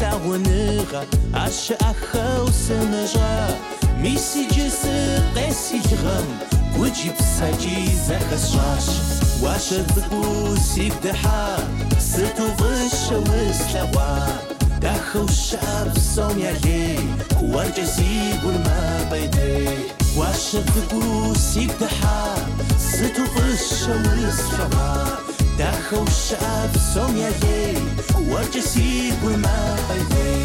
ونغا أشأخو سنجا ميسي جس قاسي الغم وجيب ساجي زخس شاش واشرتكو سيف دحا ستو غش وسلوا دخو الشعب صوم يالي وارجع سيقول ما بيدي واشرتكو سيف دحا ستو غش وسلوا دخو الشعب صوم يالي وارجع سيقول ما بيدي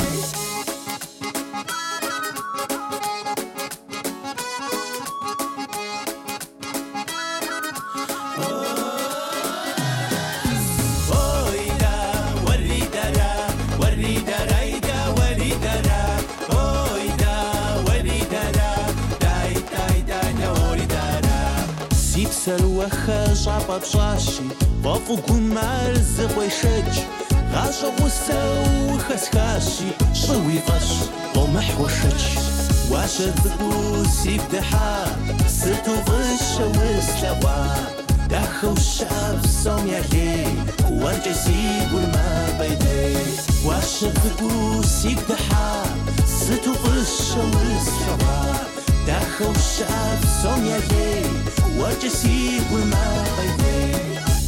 سلوخة جابا بشاشي وفوقو مرزق ويشج غاشا غسا وخسخاشي شوي غش ومح وشج واشا ذقو سيب دحا ستو غشا وسلوا دخو الشعب صوم يالي وارجع سيقول ما بيدي واشا ذقو سيب دحا ستو غشا وسلوا دخو الشعب صوم يالي وارجع سيقول ما بيدي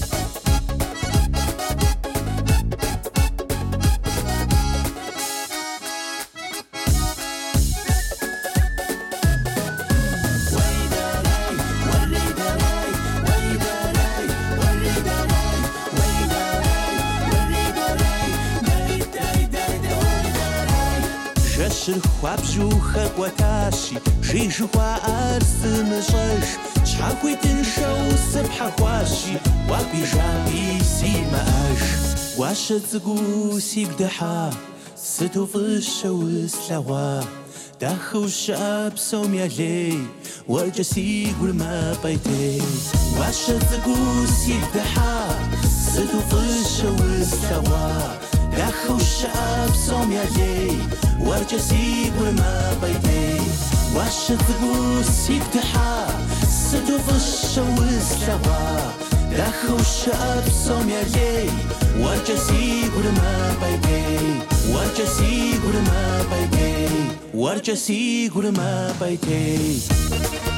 الخواب جوخة وتاشي جي جوا أرس مجيش شحاكوي تنشو سبحة خواشي وابي جابي سيما أش واشا تزقو سيب دحا ستو فشا وسلوا دخو الشعب صوم يالي وارجع سيقول ما بيدي واشا تزقو سيب دحا ستو فشا وسلوا دخو الشعب صوم يالي وارجع سيقول ما بيدي واشا تقول سيب دحا ستو فشا وسلوا دخو الشعب صوم يالي وارجع سيقول ما بيدي وارجع سيقول ما بيدي وارجع سيقول ما بيدي